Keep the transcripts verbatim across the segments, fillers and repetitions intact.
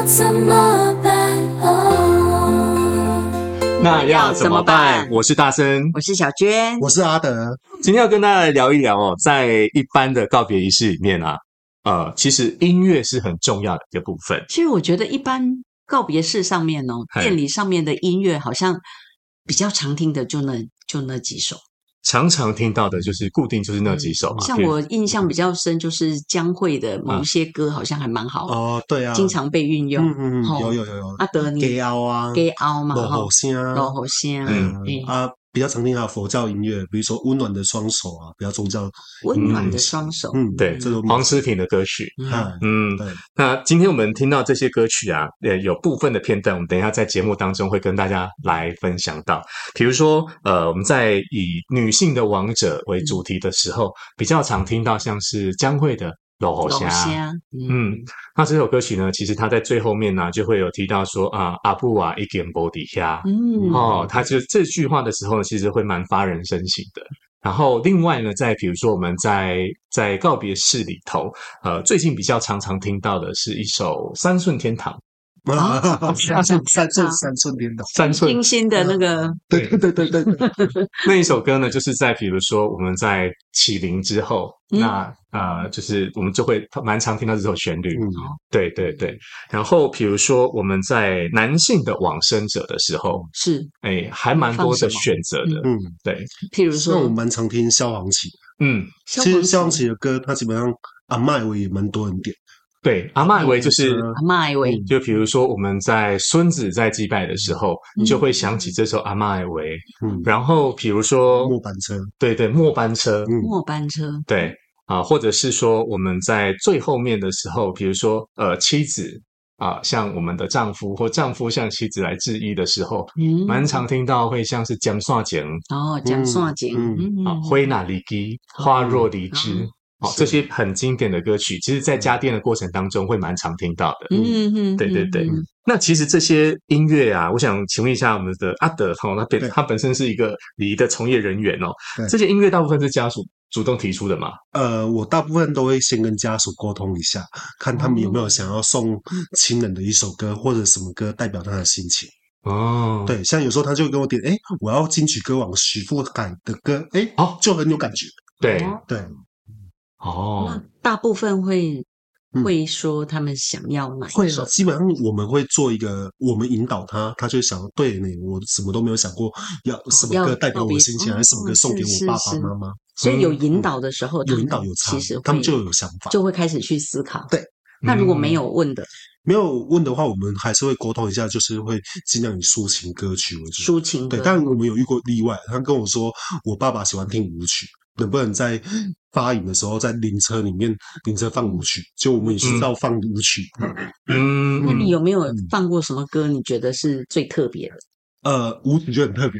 要怎么办？哦， 那要怎么办？我是大森， 我是小娟， 我是阿德。 今天要跟大家来聊一聊哦，在一般的告别仪式里面啊，呃，其实音乐是很重要的一个部分。 其实我觉得一般告别式上面哦，典礼上面的音乐好像比较常听的就那就那几首。 常常听到的就是固定就是那几首嘛， 像我印象比较深就是江蕙的某些歌好像还蛮好的哦，对啊， 经常被运用。 嗯嗯嗯，有有有有。 阿德你给凹啊， 给凹嘛， 落后声啊， 落后声， 嗯嗯啊，比较常听还有佛教音乐，比如说温暖的双手啊，比较宗教。 温暖的双手， 嗯， 对，这种黄诗婷的歌曲。 嗯嗯， 对。 那今天我们听到这些歌曲啊，呃，有部分的片段，我们等一下在节目当中会跟大家来分享到。比如说，呃，我们在以女性的王者为主题的时候，比较常听到像是江蕙的《落后声》。嗯，那这首歌曲呢，其实它在最后面呢、啊、就会有提到说啊，阿布啊一点波底下，嗯，哦，它就这句话的时候呢，其实会蛮发人深省的。然后另外呢，在比如说我们在在告别式里头，呃，最近比较常常听到的是一首《三寸天堂》。 啊，三寸三寸三寸天堂， 三寸星星的那个， 对对对对对， 那一首歌呢，就是在比如说我们在起灵之后，嗯、那呃，就是我们就会蛮常听到这首旋律，嗯，对对对。然后比如说我们在男性的往生者的时候， 是， 哎，还蛮多的选择的，嗯，对。 譬如说， 我蛮常听萧煌奇， 嗯， 其实萧煌奇的歌，他基本上阿麦我也蛮多人点。 对，阿嬷为就是阿嬷为， 就比如说我们在孙子在祭拜的时候，你就会想起这首阿嬷为。嗯，然后比如说末班车， 对对，末班车， 嗯，末班车， 对啊，或者是说我们在最后面的时候，比如说呃妻子啊，向我们的丈夫或丈夫向妻子来致意的时候，嗯，蛮常听到会像是江煞景哦，江煞景， 嗯啊，灰哪离基，花若离枝。哦，这些很经典的歌曲，其实在家电的过程当中会蛮常听到的。嗯嗯，对对对。那其实这些音乐啊，我想请问一下我们的阿德哈，他本他本身是一个礼仪的从业人员哦。这些音乐大部分是家属主动提出的吗？ 呃，我大部分都会先跟家属沟通一下，看他们有没有想要送亲人的一首歌，或者什么歌代表他的心情。哦，对，像有时候他就跟我点，哎，我要金曲歌王许富凯的歌，哎，哦，就很有感觉。 对对。 哦， 那大部分会会说他们想要哪一首？ 会，基本上我们会做一个，我们引导他，他就想，对呢，我什么都没有想过，要什么歌代表我的心情，还是什么歌送给我爸爸妈妈。 所以有引导的时候， 有引导有差， 其实他们就有想法， 就会开始去思考。 对， 那如果没有问的， 没有问的话，我们还是会沟通一下，就是会尽量以抒情歌曲为主。 抒情对，但我们有遇过例外，他跟我说，我爸爸喜欢听舞曲。能不能在发影的时候，在灵车里面灵车放舞曲？就我们也是要放舞曲。 嗯，那你有没有放过什么歌？你觉得是最特别的？ 呃，舞曲就很特别。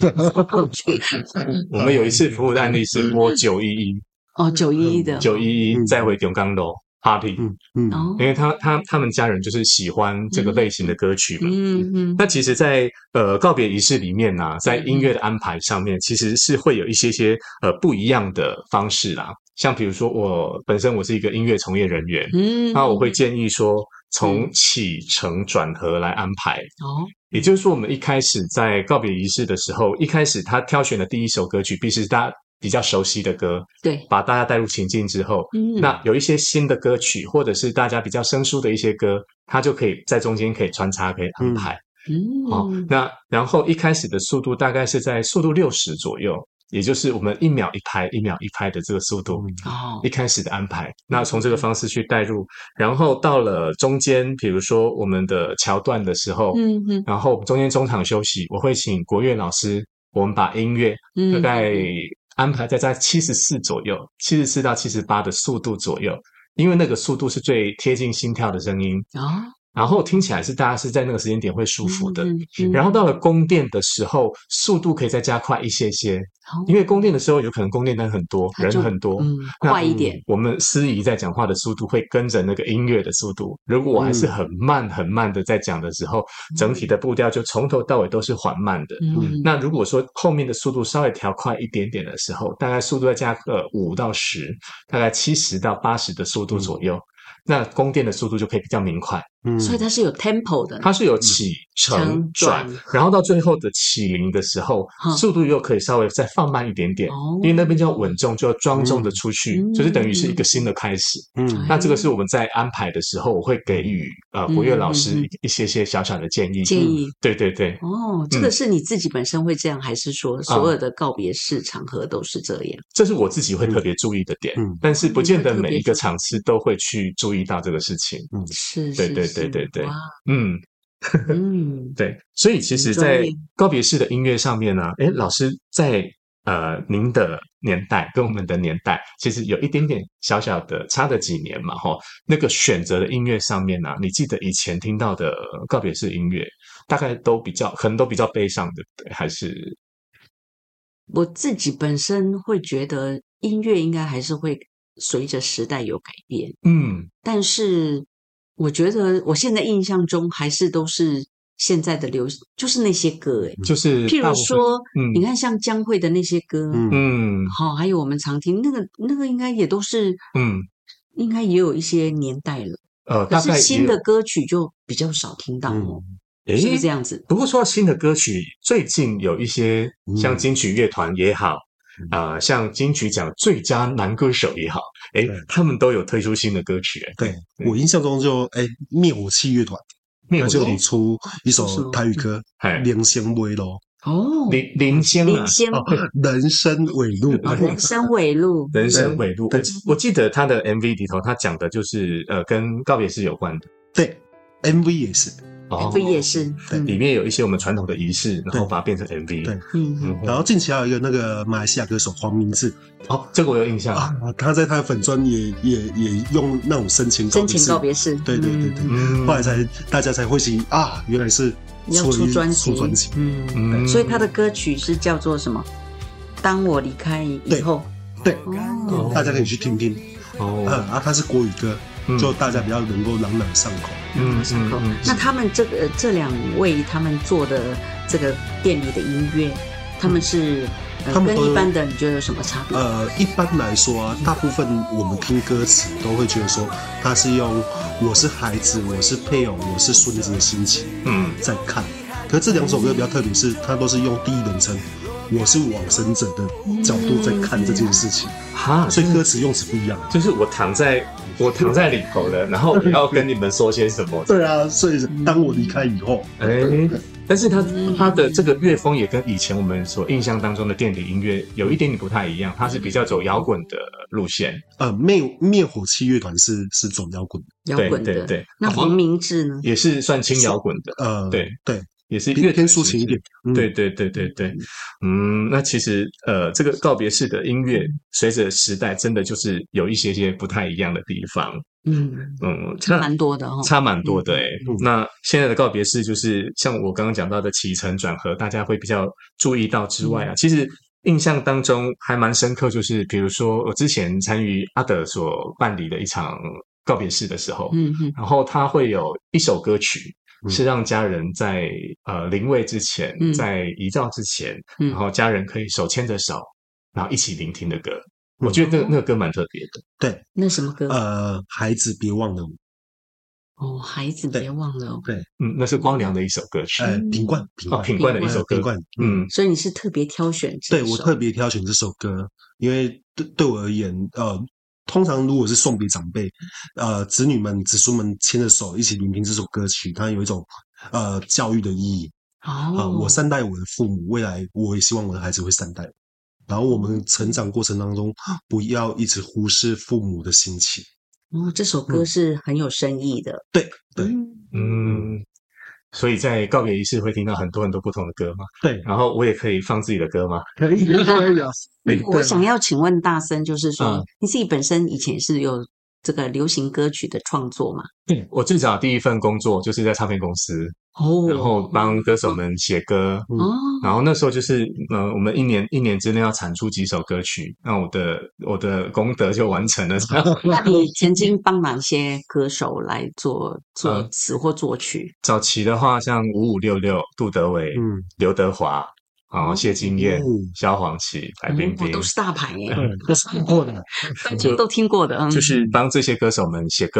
我们有一次服务的案例是播九一一哦，九一一的九一一再回中钢楼 party， 嗯嗯，因为他他他们家人就是喜欢这个类型的歌曲嘛，嗯嗯。那其实在，在呃告别仪式里面呢、啊，在音乐的安排上面，其实是会有一些些呃不一样的方式啦。像比如说我本身我是一个音乐从业人员，嗯，那我会建议说从起承转合来安排哦。也就是说，我们一开始在告别仪式的时候，一开始他挑选的第一首歌曲，必须是大家比较熟悉的歌，对，把大家带入情境之后，嗯，那有一些新的歌曲，或者是大家比较生疏的一些歌，它就可以在中间可以穿插，可以安排。嗯，好、哦，那然后一开始的速度大概是在速度六十左右，也就是我们一秒一拍，一秒一拍的这个速度，哦，一开始的安排。那从这个方式去带入，然后到了中间，比如说我们的桥段的时候，嗯嗯，然后中间中场休息，我会请国乐老师，我们把音乐大概安排在在七十四左右，七十四到七十八的速度左右，因为那个速度是最贴近心跳的声音啊。然后听起来是大家是在那个时间点会舒服的，嗯嗯、然后到了宫殿的时候，速度可以再加快一些些，哦、因为宫殿的时候有可能宫殿单很多，人很多，嗯， 快一点。 我们司仪在讲话的速度会跟着那个音乐的速度。如果我还是很慢很慢的在讲的时候，嗯、整体的步调就从头到尾都是缓慢的。嗯，那如果说后面的速度稍微调快一点点的时候，大概速度再加个五到十，大概七十到八十的速度左右。嗯，那宫殿的速度就可以比较明快， 嗯，所以它是有 tempo 的， 它是有起承转，然后到最后的起临的时候，速度又可以稍微再放慢一点点，哦、因为那边就要稳重，就要庄重的出去，嗯、就是等于是一个新的开始。嗯，那这个是我们在安排的时候，我会给予呃国乐老师一些些小小的建议。 建议， 对对对。 哦，这个是你自己本身会这样，还是说所有的告别式场合都是这样？ 这是我自己会特别注意的点，嗯，但是不见得每一个场次都会去注意到这个事情。嗯， 是， 对对对对对，嗯嗯，对，所以其实，在告别式的音乐上面呢，诶，老师在呃您的年代跟我们的年代，其实有一点点小小的差的几年嘛，哈，那个选择的音乐上面呢，你记得以前听到的告别式音乐，大概都比较可能都比较悲伤的，对，还是？ 我自己本身会觉得音乐应该还是会随着时代有改变，嗯，但是我觉得我现在印象中还是都是现在的流行，就是那些歌，哎， 就是譬如说，嗯、你看像江蕙的那些歌，嗯，好，还有我们常听那个那个，应该也都是，嗯，应该也有一些年代了，呃，可是新的歌曲就比较少听到哦。嗯诶， 是不是这样子？ 不过说到新的歌曲，最近有一些像金曲乐团也好，啊、嗯呃，像金曲奖最佳男歌手也好，诶，他们都有推出新的歌曲。 对，对我印象中就诶，灭火器乐团，他就有出一首台语歌《人生尾路》。 哦，林林仙啊， 哦， 人生尾路， 人生尾路， 人生尾路。我我记得他的 M V 里头，他讲的就是呃，跟告别式有关的。 对 ，M V 也是。 M V 也是， 对，里面有一些我们传统的仪式，然后把它变成 M V。 对，嗯，然后近期还有一个那个马来西亚歌手黄明志， 哦，这个我有印象啊，他在他的粉专也也也用那种深情深情告别式， 对对对对，后来才大家才会醒啊，原来是要出专辑， 出专辑， 嗯，所以他的歌曲是叫做什么？当我离开以后， 对，大家可以去听听哦，啊，他是国语歌。就大家比较能够朗朗上口， 嗯，上口。那他们这个这两位他们做的这个店里的音乐，他们是呃跟一般的你觉得有什么差别？ 呃，一般来说啊，大部分我们听歌词都会觉得说，他是用我是孩子，我是配偶，我是孙子的心情，嗯，在看。可是这两首歌比较特别，是它都是用第一人称。我是往生者的角度在看这件事情，哈，所以歌词用词不一样。 就是我躺在我躺在里头了，然后我要跟你们说些什么？ 对啊，所以当我离开以后， 哎、欸，但是他他的这个乐风也跟以前我们所印象当中的店里音乐有一点点不太一样，它是比较走摇滚的路线。 呃，灭灭火器乐团是是走摇滚的，摇滚的。 对对对。 那黄明志呢？ 也是算轻摇滚的。 呃， 对对。 也是越偏抒情一点， 嗯、对对对对对，嗯，那其实呃，这个告别式的音乐随着时代，真的就是有一些些不太一样的地方，嗯嗯，差蛮多的哦， 差蛮多的哎、欸。嗯、那现在的告别式就是像我刚刚讲到的起承转合，大家会比较注意到之外啊，嗯、其实印象当中还蛮深刻，就是比如说我之前参与阿德所办理的一场告别式的时候，嗯嗯，然后他会有一首歌曲。是让家人在呃灵位之前，嗯、在遗照之前，嗯、然后家人可以手牵着手，然后一起聆听的歌。嗯、我觉得那那个歌蛮特别的。 对， 那什么歌？ 呃，孩子别忘了我。 哦，孩子别忘了我。 对， 嗯，那是光良的一首歌曲。 呃，品冠， 品冠，哦，品冠的一首歌。 品冠， 嗯，所以你是特别挑选这首？ 对，我特别挑选这首歌，因为对对我而言，呃。通常如果是送给长辈，呃，子女们、子孙们牵着手一起聆听这首歌曲，它有一种呃教育的意义。哦、呃，我善待我的父母，未来我也希望我的孩子会善待我。然后我们成长过程当中，不要一直忽视父母的心情。 哦，这首歌是很有深意的。 嗯、对对， 嗯。所以在告别仪式会听到很多很多不同的歌吗？ 对， 然后我也可以放自己的歌吗？ 可以，可以啊。 我想要请问大森，就是说、嗯、你自己本身以前是有这个流行歌曲的创作吗？ 对，我最早第一份工作就是在唱片公司，哦，然后帮歌手们写歌，哦，然后那时候就是呃，我们一年一年之内要产出几首歌曲，那我的我的功德就完成了。 那你曾经帮哪些歌手来做作词或作曲？ 呃、早期的话，像五五六六、杜德伟、嗯、刘德华。然后谢金燕、萧煌奇、白冰冰、 嗯、都是大牌耶， 都是听过的， 就都听过的，嗯、 就是帮这些歌手们写歌，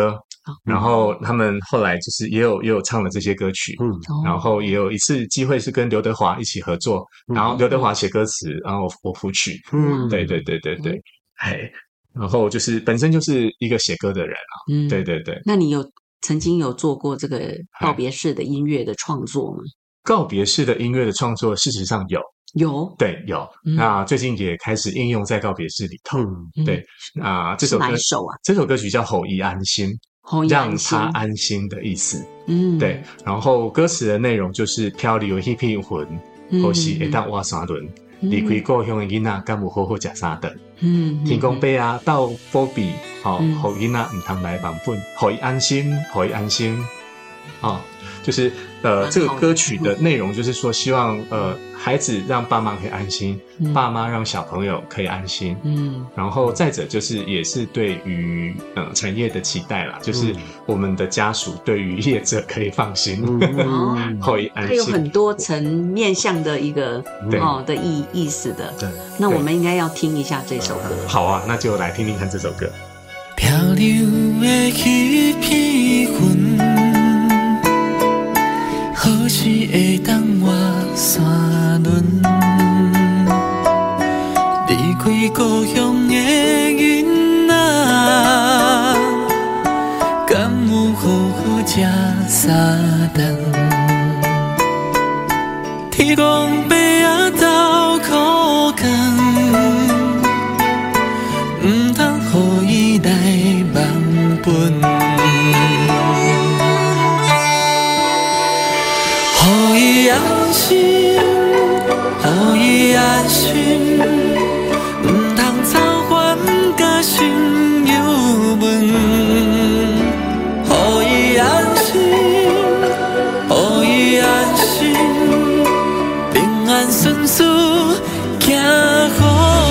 然后他们后来就是也有也有唱了这些歌曲，嗯，然后也有一次机会是跟刘德华一起合作，嗯、然后刘德华写歌词，然后我我谱曲，嗯，对对对对对，哎、嗯，然后就是本身就是一个写歌的人啊，嗯，对对对。 那你有曾经有做过这个告别式的音乐的创作吗？ 告别式的音乐的创作，事实上有。 有对有、嗯，那最近也开始应用在告别式里头。嗯、对啊、呃，这首歌是哪一首啊？ 这首歌曲叫《吼一安心》，让他安心的意思。嗯，对。然后歌词的内容就是飘离有一片魂，或是会当挖三轮，离开故乡的囡仔，敢有好好食三顿。嗯，天公伯啊，到保庇，好，互囡仔唔通来忘本，吼一安心，吼一安心，哦。就是呃，这个歌曲的内容就是说，希望呃孩子让爸妈可以安心，嗯、爸妈让小朋友可以安心。嗯，然后再者就是也是对于呃产业的期待啦，就是我们的家属对于业者可以放心，嗯、可以安心。 它有很多层面向的一个哦的意意思的。对，那我们应该要听一下这首歌。 好啊，那就来听听看这首歌。 漂流的一片云。何时会当我三轮？离开故乡的囡仔，敢有好好食三顿？天公伯仔斗苦工，唔通予伊来忘本。予伊安心，予伊安心，唔通操烦甲心忧闷。予伊安心，予伊安心，平安顺遂行好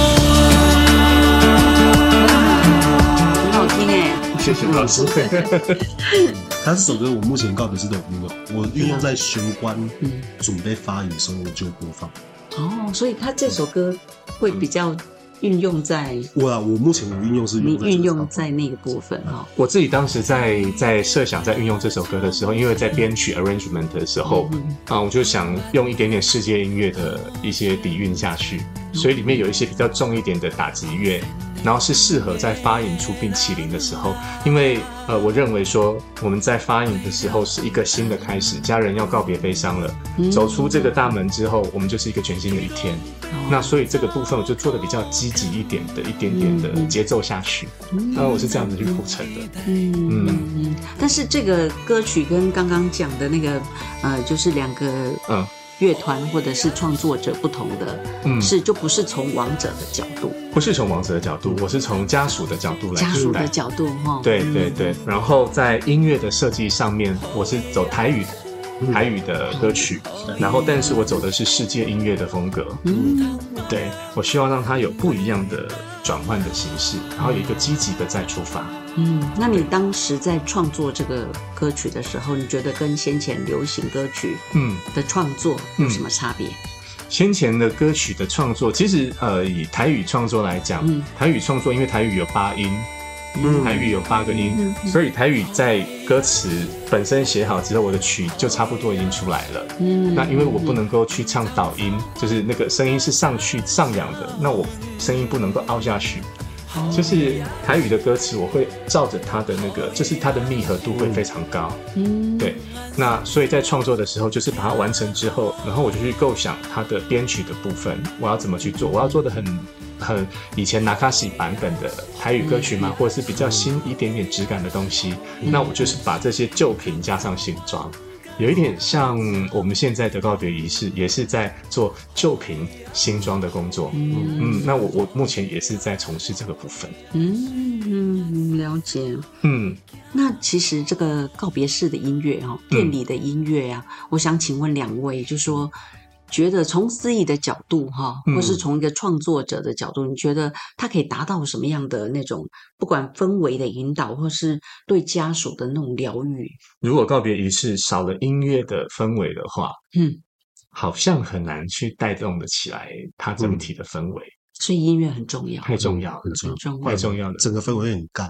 运。很好听哎， 谢谢老师。 他这首歌我目前告别式都有运用，我运用在玄关准备发言的时候我就播放。 哦，所以他这首歌会比较运用在我啊，我目前的运用是你运用在那个部分哈、哦。 我自己当时在在设想在运用这首歌的时候，因为在编曲 arrangement 的时候、嗯、啊，我就想用一点点世界音乐的一些底蕴下去，所以里面有一些比较重一点的打击乐。然后是适合在发引出冰淇淋的时候，因为呃，我认为说我们在发引的时候是一个新的开始，家人要告别悲伤了，嗯、走出这个大门之后，我们就是一个全新的一天。哦、那所以这个部分我就做的比较积极一点的，一点点的节奏下去。嗯、那我是这样子去谱成的。 嗯嗯嗯。但是这个歌曲跟刚刚讲的那个呃，就是两个嗯。乐团或者是创作者不同的，嗯，是就不是从亡者的角度， 不是从亡者的角度，我是从家属的角度来家属的角度哈， 对对对。然后在音乐的设计上面，我是走台语台语的歌曲，嗯、然后但是我走的是世界音乐的风格，嗯，对我希望让它有不一样的转换的形式，然后有一个积极的再出发。 嗯，那你当时在创作这个歌曲的时候，你觉得跟先前流行歌曲嗯的创作有什么差别？嗯、 先前的歌曲的创作，其实呃以台语创作来讲，嗯、台语创作因为台语有八音，嗯、台语有八个音，嗯、所以台语在歌词本身写好之后，我的曲就差不多已经出来了。嗯，那因为我不能够去唱导音，就是那个声音是上去上扬的，那我声音不能够凹下去。就是台语的歌词，我会照着它的那个，就是它的密合度会非常高。嗯，对。那所以在创作的时候，就是把它完成之后，然后我就去构想它的编曲的部分，我要怎么去做？我要做的很很以前纳卡西版本的台语歌曲嘛，或者是比较新一点点质感的东西，那我就是把这些旧瓶加上新装。有一点像我们现在的告别仪式，也是在做旧瓶新装的工作。嗯, 嗯那我我目前也是在从事这个部分。 嗯嗯，了解。嗯，那其实这个告别式的音乐哈，店里的音乐啊，嗯、我想请问两位，就说觉得从司仪的角度哈，或是从一个创作者的角度，嗯、你觉得它可以达到什么样的那种，不管氛围的引导，或是对家属的那种疗愈？ 如果告别仪式少了音乐的氛围的话，嗯，好像很难去带动的起来它整体的氛围。 所以音乐很重要， 太重要， 很重要， 太重要了， 整个氛围很干。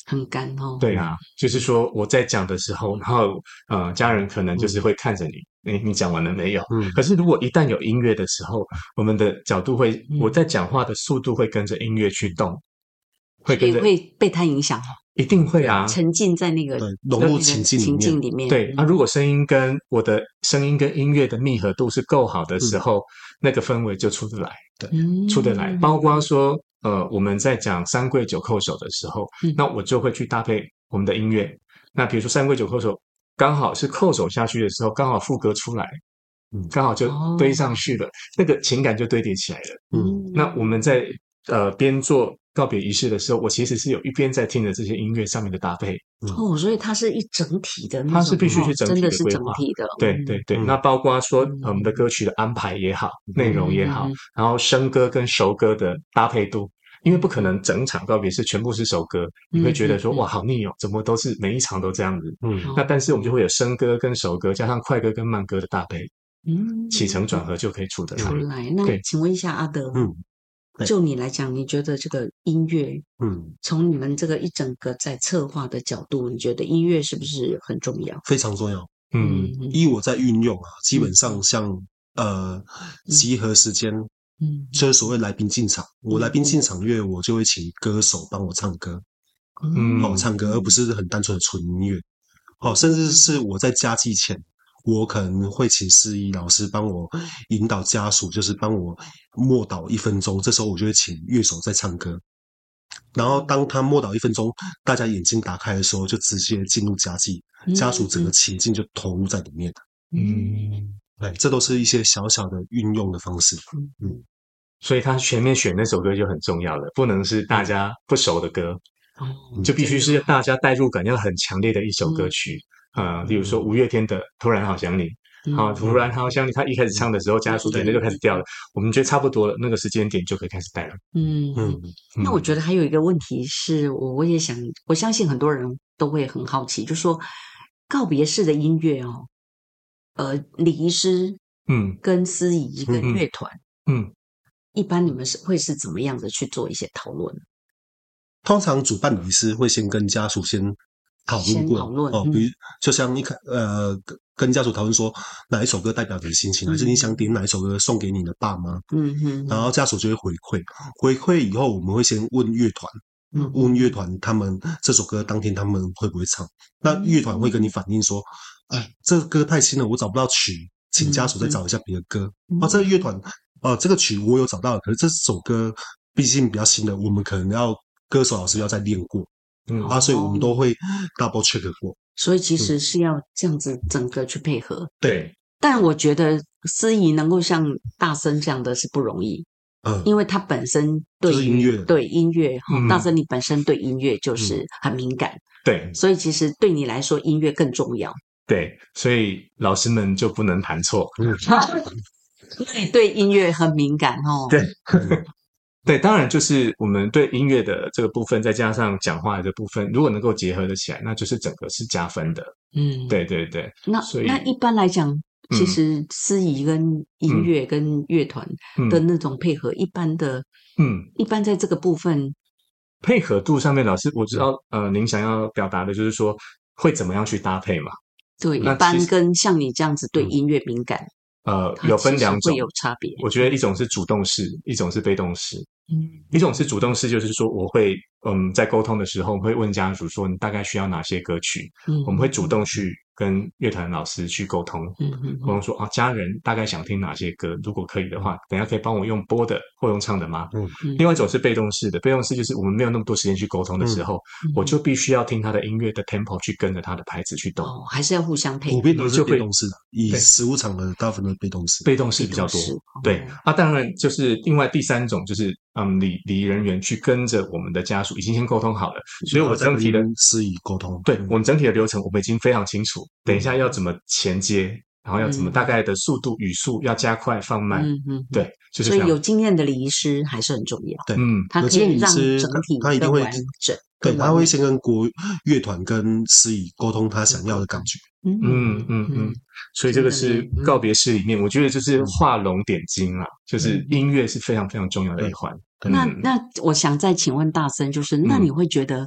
很干哦。 对啊，就是说我在讲的时候，然后呃，家人可能就是会看着你，诶、嗯、你讲完了没有？嗯。可是如果一旦有音乐的时候，我们的角度会，嗯、我在讲话的速度会跟着音乐去动，会跟着会被它影响哦。 一定会啊， 沉浸在那个融入情境情境里面。 对，那、啊、如果声音跟我的声音跟音乐的密合度是够好的时候，嗯、那个氛围就出得来，对，嗯、出得来。包括说，呃，我们在讲三跪九叩首的时候，嗯、那我就会去搭配我们的音乐。那比如说三跪九叩首，刚好是叩首下去的时候，刚好副歌出来，嗯，刚好就堆上去了，哦、那个情感就堆叠起来了。嗯，那我们在呃边做告别仪式的时候，我其实是有一边在听着这些音乐上面的搭配。 嗯、哦，所以它是一整体的那种， 它是必须是整体的规划，真的是整体的。 对对对，嗯、那包括说、嗯、我们的歌曲的安排也好，嗯、内容也好，嗯、然后生歌跟熟歌的搭配度，因为不可能整场告别式全部是熟歌，嗯、你会觉得说、嗯、哇好腻哦，怎么都是每一场都这样子。嗯，那但是我们就会有生歌跟熟歌，加上快歌跟慢歌的搭配，嗯，起承转合就可以出得来。 出来，那请问一下阿德，嗯。就你来讲，你觉得这个音乐，嗯，从你们这个一整个在策划的角度，你觉得音乐是不是很重要？ 非常重要。嗯，依我在运用啊，基本上像、嗯、呃集合时间，嗯，就是所谓来宾进场，嗯、我来宾进场乐，我就会请歌手帮我唱歌，嗯，好、哦、唱歌，而不是很单纯的纯音乐，好、哦，甚至是我在加祭前。我可能会请司仪老师帮我引导家属，就是帮我默祷一分钟。这时候我就会请乐手在唱歌，然后当他默祷一分钟，大家眼睛打开的时候，就直接进入家祭，家属整个情境就投入在里面。嗯，对，这都是一些小小的运用的方式。嗯， 所以他前面选那首歌就很重要了，不能是大家不熟的歌，嗯、就必须是大家代入感要很强烈的一首歌曲。嗯呃，例如说五月天的《突然好想你》，好、嗯，突然好想你，他一开始唱的时候，家属的眼泪就开始掉了。我们觉得差不多了，那个时间点就可以开始带了。嗯嗯。那我觉得还有一个问题是，我我也想，我相信很多人都会很好奇，就是说告别式的音乐哦，呃，礼仪师，嗯，跟司仪跟乐团，嗯，一般你们是会是怎么样的去做一些讨论？ 通常主办礼仪师会先跟家属先。讨论过讨论哦，比如就像你看，呃，跟家属讨论说哪一首歌代表你的心情，嗯、还是你想点哪一首歌送给你的爸妈？嗯哼，然后家属就会回馈，回馈以后我们会先问乐团，嗯，问乐团他们这首歌当天他们会不会唱？那乐团会跟你反映说，哎，这个歌太新了，我找不到曲，请家属再找一下别的歌。嗯、啊，这个乐团，哦、呃，这个曲我有找到，可是这首歌毕竟比较新的，我们可能要歌手老师要再练过。嗯啊，所以我们都会 double check 过， 所以其实是要这样子整个去配合。 对， 但我觉得司仪能够像大森这样的是不容易，嗯，因为他本身对就是音乐， 对音乐，嗯、大森你本身对音乐就是很敏感，嗯、 对， 所以其实对你来说音乐更重要。 对，所以老师们就不能弹错，嗯， 对，对音乐很敏感哦。 对。对，当然就是我们对音乐的这个部分，再加上讲话的这部分，如果能够结合得起来，那就是整个是加分的。嗯，对对对。 那那一般来讲，其实司仪跟音乐跟乐团的那种配合，嗯、一般的，嗯，一般在这个部分配合度上面，老师我知道，呃，您想要表达的就是说会怎么样去搭配嘛？ 对，一般跟像你这样子对音乐敏感。 呃，有分两种， 会有差别。 我觉得一种是主动式，一种是被动式。嗯，一种是主动式，就是说我会，嗯，在沟通的时候会问家属说，你大概需要哪些歌曲？嗯，我们会主动去跟乐团老师去沟通，嗯嗯，沟通说啊，家人大概想听哪些歌？如果可以的话，等一下可以帮我用播的或用唱的吗？嗯，另外一种是被动式的，被动式就是我们没有那么多时间去沟通的时候，嗯、我就必须要听他的音乐的 tempo 去跟着他的拍子去动。 哦，还是要互相配合。 普遍都是被动式的，以实务场的大部分都是被动式， 被动式比较多。对，啊，当然就是另外第三种就是。嗯，礼礼仪人员去跟着我们的家属已经先沟通好了，所以我整体的司仪沟通， 对我们整体的流程我们已经非常清楚。等一下要怎么衔接，然后要怎么大概的速度语速要加快放慢，嗯嗯，对，就是所以有经验的礼仪师还是很重要。 对，嗯， 他可以让整体他一定会完整， 对，他会先跟国乐团跟司仪沟通他想要的感觉。 嗯嗯嗯嗯，所以这个是告别式里面，我觉得就是画龙点睛啊，就是音乐是非常非常重要的一环。 那那我想再请问大森，就是那你会觉得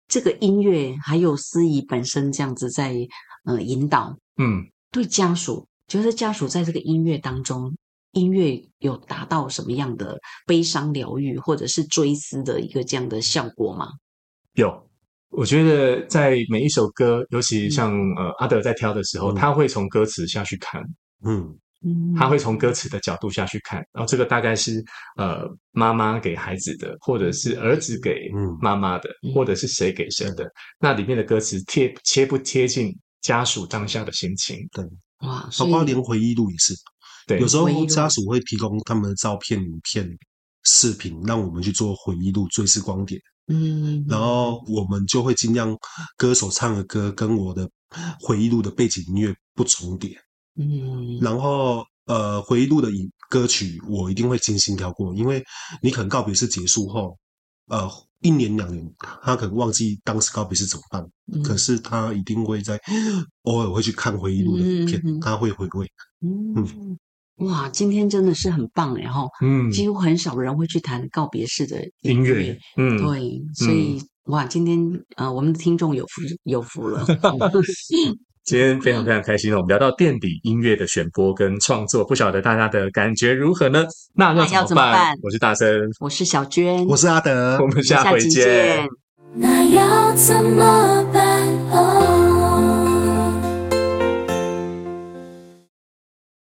这个音乐还有司仪本身这样子在呃引导，嗯，对家属，觉得家属在这个音乐当中，音乐有达到什么样的悲伤疗愈或者是追思的一个这样的效果吗？ 有，我觉得在每一首歌，尤其像、嗯、呃阿德在挑的时候，嗯、他会从歌词下去看，嗯。他会从歌词的角度下去看，然后这个大概是呃妈妈给孩子的，或者是儿子给妈妈的，嗯、或者是谁给谁的。那里面的歌词贴贴不贴近家属当下的心情？ 对，哇，包括连回忆录也是。对，有时候家属会提供他们的照片、影片、视频，让我们去做回忆录、追思光点。嗯，然后我们就会尽量歌手唱的歌跟我的回忆录的背景音乐不重叠。嗯，然后呃，回忆录的歌曲我一定会精心挑过，因为你可能告别式结束后，呃，一年两年，他可能忘记当时告别式怎么办，嗯、可是他一定会在偶尔会去看回忆录的影片，嗯、他会回味。 嗯，嗯哇，今天真的是很棒哎哈，嗯，几乎很少人会去谈告别式的音乐，音乐嗯，对，所以、嗯、哇，今天呃，我们的听众有福有福了。 今天非常非常开心，我们聊到垫底音乐的选播跟创作，不晓得大家的感觉如何呢？那要怎么办？么办我是大森， 我是小娟， 我是阿德， 我们下回见。 那要怎么办？